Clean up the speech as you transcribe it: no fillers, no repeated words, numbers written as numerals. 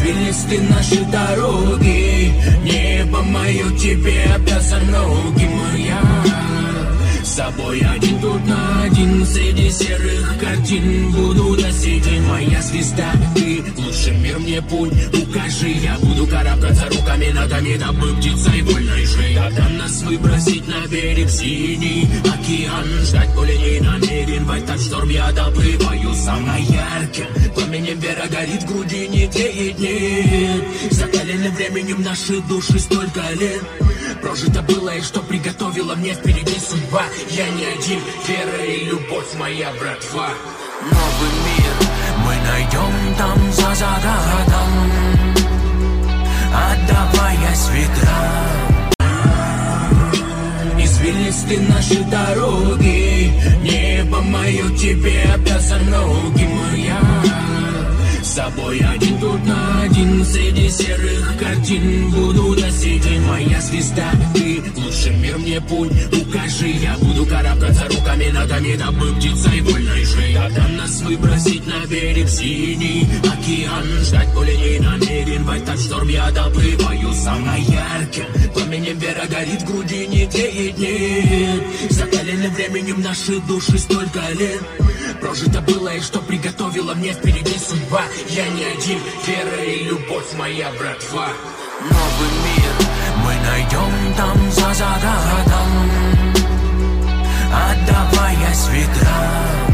Извилисты наши дороги, небо мое тебе обязан ноги моя. С собой один тут на один, среди серых картин буду до сей день моя звезда. Ты лучший мир мне путь укажи, я буду карабкаться руками ногами, дабы птицей вольной жить. Тогда нас выбросить на берег синий океан, ждать более не намерен, в этот шторм я доплываю самым ярким пламенем. Вера горит в груди, не тлеет, нет. Закалены временем наши души столько лет. Прожито было и что приготовила мне впереди судьба. Я не один, вера и любовь моя, братва. Новый мир мы найдем там за закатом, отдаваясь ветрам. Извилисты наши дороги, небо мое тебе обязан ноги моя. С собой один тут на один, среди серых картин буду до сей день моя звезда. Ты лучший мир мне путь укажи, я буду карабкаться руками ногами, дабы птицей вольной жить. Тогда нас выбросить на берег синий океан, ждать более не намерен, в этот шторм я доплываю самым ярким пламенем. Вера горит в груди, не тлеет, нет. Закалены временем наши души столько лет. Прожито было и что приготовила мне впереди судьба. Я не один, вера и любовь моя, братва. Новый мир мы найдем там за закатом, отдаваясь ветрам.